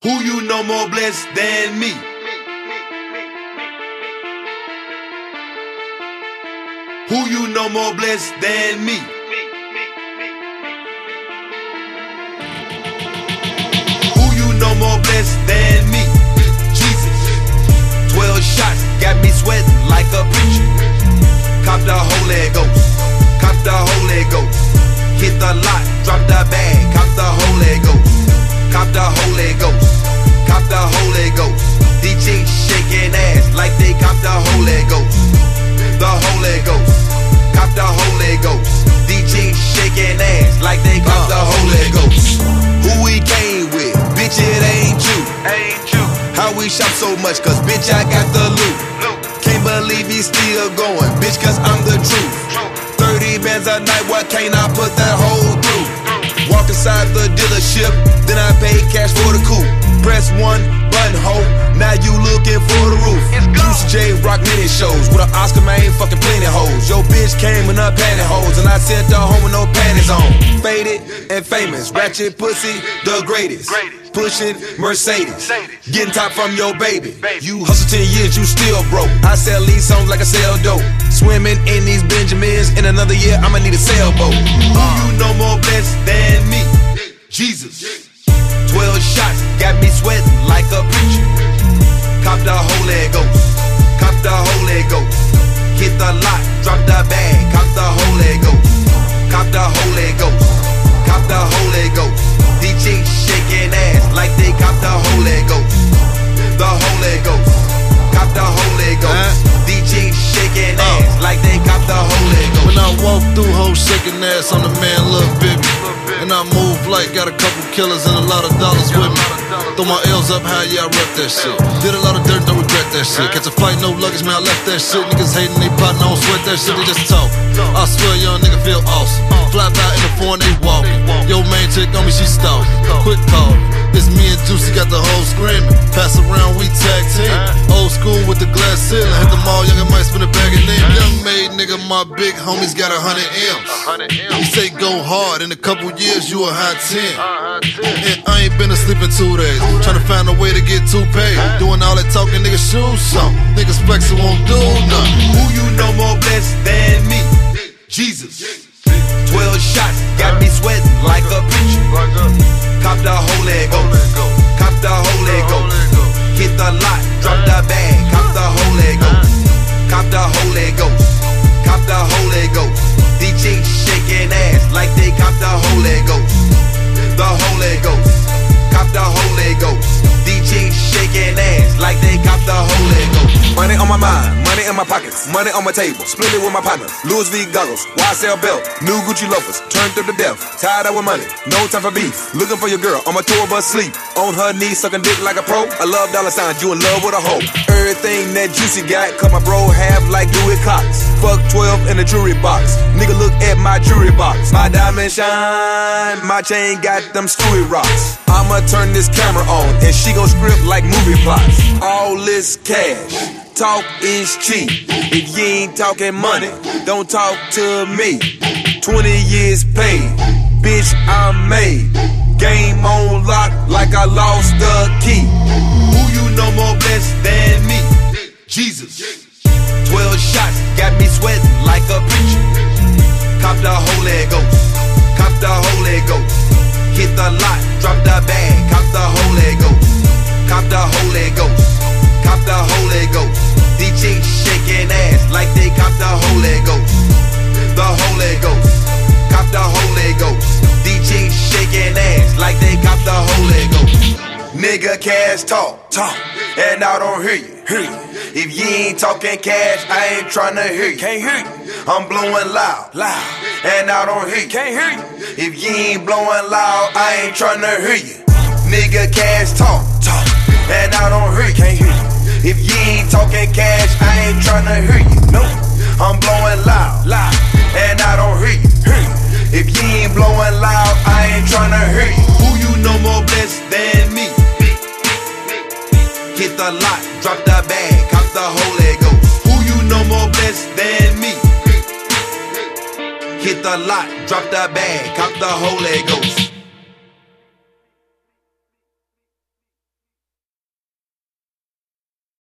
Who you know more blessed than me? Who you know more blessed than me? Who you know more blessed than me? Jesus. 12 shots got me sweating like a preacher. Cop the Holy Ghost. Cop the Holy Ghost. Hit the lot, drop the bag. Cop the Holy Ghost. Cop the Holy Ghost. Cop the Holy Ghost. These chicks shaking ass like they cop the Holy Ghost. The Holy Ghost. Cop the Holy Ghost. These chicks shaking ass like they cop the Holy Ghost. Who we came with? Bitch, it ain't you. How we shop so much? Cause bitch, I got the loot. Can't believe he's still going, bitch, cause I'm the truth. 30 bands a night, what can't I put that hoe through? Walk inside the dealership, then I pay cash for the coupe. Press one button, ho, now you looking for the roof. Juicy J rock mini shows with an Oscar man, fucking plenty hoes. Yo bitch came in her pantyhose and I sent her home with no panties on. Faded and famous, ratchet pussy, the greatest. Pushing Mercedes, getting top from your baby. You hustle 10 years, you still broke. I sell these songs like I sell dope. Swimming in these Benjamins, in another year I'ma need a sailboat. Who you know more blessed than me? Jesus. 12 shots got me sweating like a preacher. Cop the Holy Ghost. Cop the Holy Ghost. Hit the lot, drop the bag. Cop the Holy Ghost. Cop the Holy Ghost. Cop the Holy Ghost. These chicks shaking ass like they cop the Holy Ghost. The Holy Ghost. Cop the Holy Ghost. These chicks shaking ass like they cop the Holy Ghost. When I walk through hoes shaking ass, I'm the man, Lil Baby. And I move like got a couple killers and a lot of dollars with me. Throw my L's up high, yeah, I rep that shit. Did a lot of dirt, don't regret that shit. Catch a flight, no luggage, man, I left that shit. Niggas hating, they plotting, I don't sweat that shit, they just talk. I swear, young nigga feel awesome. Fly by in the foreign, they walking. Yo, main chick on me, she stalking. Quick call. It's me and Juicy got the whole screaming. Pass around, we tag team. Old school with the glass ceiling. Hit the mall, young and might spin a bag of name. Young made nigga, my big homies got 100 M's. He say go hard, in a couple years you a hot 10. And I ain't been asleep in 2 days. Tryna find a way to get too paid. Doing all that talking, nigga, shoot something. Niggas flexing won't do nothing. Who you know more blessed than me? Jesus. 12 shots got me sweating like a preacher. Cop the Holy Ghost. Cop the Holy Ghost. Hit the lot, drop the bag. Cop the Holy Ghost. Cop the Holy Ghost. Cop the Holy Ghost. These chicks shaking ass like they cop the Holy Ghost. The Holy Ghost. Cop the Holy Ghost. These chicks shaking ass like they cop the Holy Ghost. Money on my mind, money in my pockets, money on my table, split it with my partner. Louis V goggles, YSL belt, new Gucci loafers, turned up to death, tied up with money, no time for beef. Looking for your girl on my tour bus sleep, on her knees sucking dick like a pro. I love dollar signs, you in love with a hoe. Everything that Juicy got, cut my bro half like Dewey Cox. Fuck 12 in the jewelry box, nigga look at my jewelry box. My diamond shine, my chain got them screwy rocks. I'ma turn this camera on and she gon' script like movie plots. All this cash, talk is cheap. If you ain't talking money, don't talk to me. 20 years paid, bitch, I'm made. Game on lock like I lost the key. Who you know more blessed than me? Jesus. 12 shots got me sweating like a preacher. Cop the Holy Ghost. Cop the Holy Ghost. Hit the lot, drop the bag. Cop the Holy Ghost. Cop the Holy Ghost. Cop the Holy Ghost. These chicks shaking ass like they cop the Holy Ghost. The Holy Ghost. Cop the Holy Ghost. These chicks shaking ass like they cop the Holy Ghost. Nigga, cash talk, and I don't hear you. If you ain't talking cash, I ain't tryna hear you. Can't hear you. I'm blowing loud, and I don't hear you. Can't hear you. If you ain't blowing loud, I ain't tryna hear you. Nigga, cash talk, and I don't hear you. Can't hear you. If you ain't talking cash, I ain't tryna hear you. No. I'm blowing loud, and I don't hear you. If you ain't blowing loud, I ain't tryna hear you. Who you know more blessed than me? Hit the lot, drop the bag, cop the Holy Ghost. Who you know more blessed than me? Hit the lot, drop the bag, cop the Holy Ghost.